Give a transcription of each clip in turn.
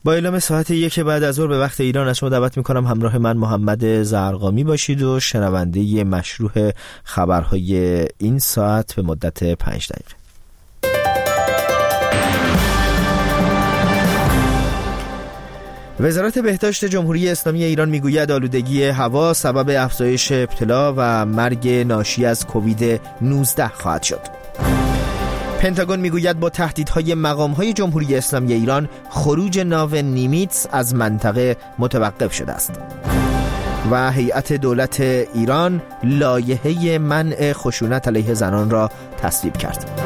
با اعلام ساعت 1 بعد از ظهر به وقت ایران از شما دعوت میکنم همراه من محمد زرقامی باشید و شنونده مشروع خبرهای این ساعت به مدت 5 دقیقه. وزارت بهداشت جمهوری اسلامی ایران میگوید آلودگی هوا سبب افزایش ابتلا و مرگ ناشی از کووید 19 خواهد شد. پنتاگون میگوید با تهدیدهای مقامهای جمهوری اسلامی ایران خروج ناو نیمیتس از منطقه متوقف شده است. و هیئت دولت ایران لایحه منع خشونت علیه زنان را تصویب کرد.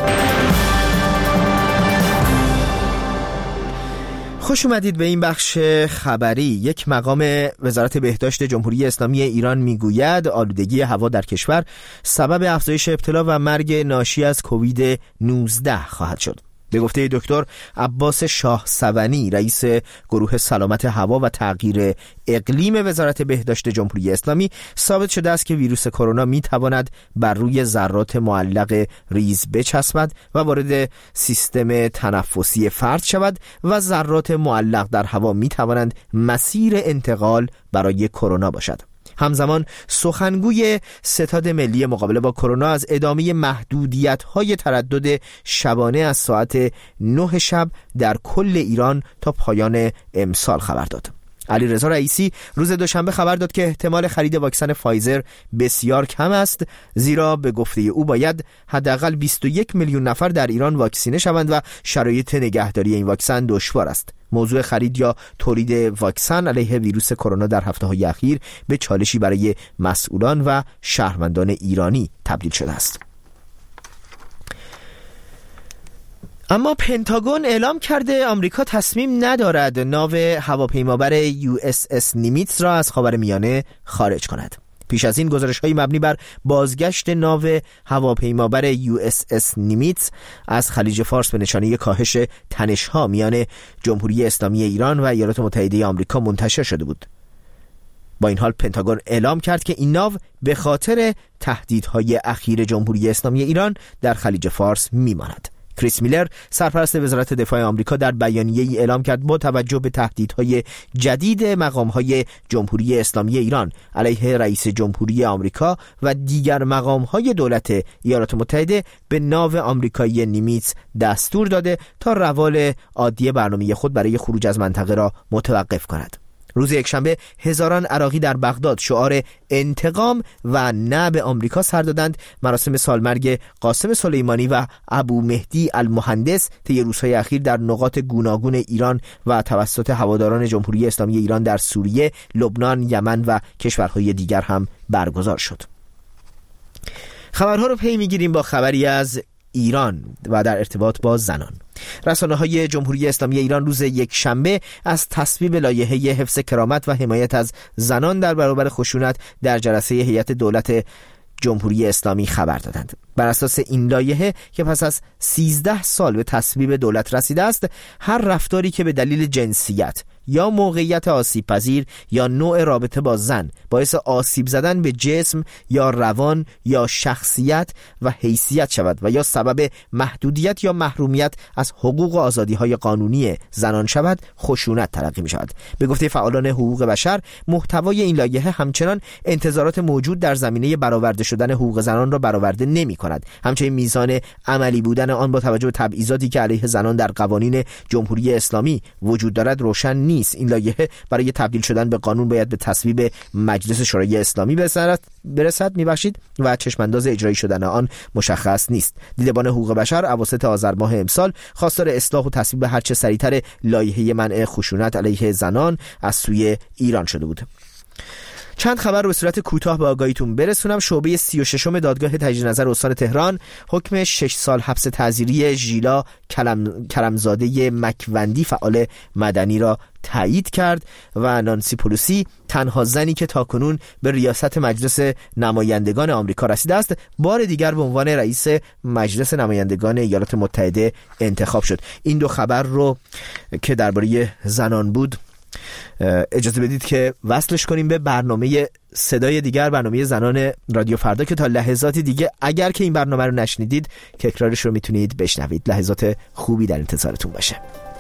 خوش اومدید به این بخش خبری. یک مقام وزارت بهداشت جمهوری اسلامی ایران میگوید آلودگی هوا در کشور سبب افزایش ابتلا و مرگ ناشی از کووید 19 خواهد شد. به گفته دکتر عباس شاه سونی رئیس گروه سلامت هوا و تغییر اقلیم وزارت بهداشت جمهوری اسلامی، ثابت شده است که ویروس کرونا میتواند بر روی ذرات معلق ریز بچسبد و وارد سیستم تنفسی فرد شود و ذرات معلق در هوا میتوانند مسیر انتقال برای کرونا باشد. همزمان سخنگوی ستاد ملی مقابله با کرونا از ادامه محدودیت‌های تردد شبانه از ساعت 9 شب در کل ایران تا پایان امسال خبر داد. علیرضا رئیسی روز دوشنبه خبر داد که احتمال خرید واکسن فایزر بسیار کم است، زیرا به گفته او باید حداقل 21 میلیون نفر در ایران واکسینه شوند و شرایط نگهداری این واکسن دشوار است. موضوع خرید یا تولید واکسن علیه ویروس کرونا در هفته‌های اخیر به چالشی برای مسئولان و شهروندان ایرانی تبدیل شده است. اما پنتاگون اعلام کرده آمریکا تصمیم ندارد ناو هواپیمابر USS نیمیتس را از خاورمیانه خارج کند. پیش از این گزارش‌های مبنی بر بازگشت ناو هواپیمابر USS نیمیتس از خلیج فارس به نشانه کاهش تنش‌ها میان جمهوری اسلامی ایران و ایالات متحده آمریکا منتشر شده بود. با این حال پنتاگون اعلام کرد که این ناو به خاطر تهدیدهای اخیر جمهوری اسلامی ایران در خلیج فارس میماند. کریس میلر سرپرست وزارت دفاع آمریکا در بیانیه‌ای اعلام کرد با توجه به تهدیدهای جدید مقام‌های جمهوری اسلامی ایران علیه رئیس جمهوری آمریکا و دیگر مقام‌های دولت ایالات متحده به ناو آمریکایی نیمیتس دستور داده تا روال عادی برنامه خود برای خروج از منطقه را متوقف کند. روز یکشنبه هزاران عراقی در بغداد شعار انتقام و نه به آمریکا سر دادند. مراسم سالمرگ قاسم سلیمانی و ابو مهدی المهندس طی روزهای اخیر در نقاط گوناگون ایران و توسط هواداران جمهوری اسلامی ایران در سوریه، لبنان، یمن و کشورهای دیگر هم برگزار شد. خبرها رو پی میگیریم با خبری از ایران و در ارتباط با زنان. رسانه‌های جمهوری اسلامی ایران روز یکشنبه از تصویب لایحه حفظ کرامت و حمایت از زنان در برابر خشونت در جلسه هیئت دولت جمهوری اسلامی خبر دادند. بر اساس این لایحه که پس از 13 سال به تصویب دولت رسیده است، هر رفتاری که به دلیل جنسیت یا موقعیت آسیب پذیر یا نوع رابطه با زن باعث آسیب زدن به جسم یا روان یا شخصیت و حیثیت شود و یا سبب محدودیت یا محرومیت از حقوق و آزادی‌های قانونی زنان شود، خشونت تلقی می‌شود. به گفته فعالان حقوق بشر، محتوای این لایحه همچنان انتظارات موجود در زمینه برآورده شدن حقوق زنان را برآورده نمی‌کند. همچنین میزان عملی بودن آن با توجه به تبعیضاتی که علیه زنان در قوانین جمهوری اسلامی وجود دارد روشن نیست. این لایحه برای تبدیل شدن به قانون باید به تصویب مجلس شورای اسلامی برسد و چشمانداز اجرایی شدن آن مشخص نیست. دیدبان حقوق بشر اواسط آذر ماه امسال خواستار اصلاح و تصویب هرچه سریعتر لایحه منع خشونت علیه زنان از سوی ایران شده بود. چند خبر رو به صورت کوتاه به آگاهیتون برسونم. شعبه 36 دادگاه تجدید نظر استان تهران حکم 6 سال حبس تعزیری ژیلا کرمزاده مکوندی فعال مدنی را تایید کرد و نانسی پلوسی، تنها زنی که تاکنون به ریاست مجلس نمایندگان آمریکا رسیده است، بار دیگر به عنوان رئیس مجلس نمایندگان ایالات متحده انتخاب شد. این دو خبر رو که درباره زنان بود اجازه بدید که وصلش کنیم به برنامه صدای دیگر، برنامه زنان رادیو فردا که تا لحظاتی دیگه اگر که این برنامه رو نشنیدید که اکرارش رو میتونید بشنوید. لحظات خوبی در انتظارتون باشه.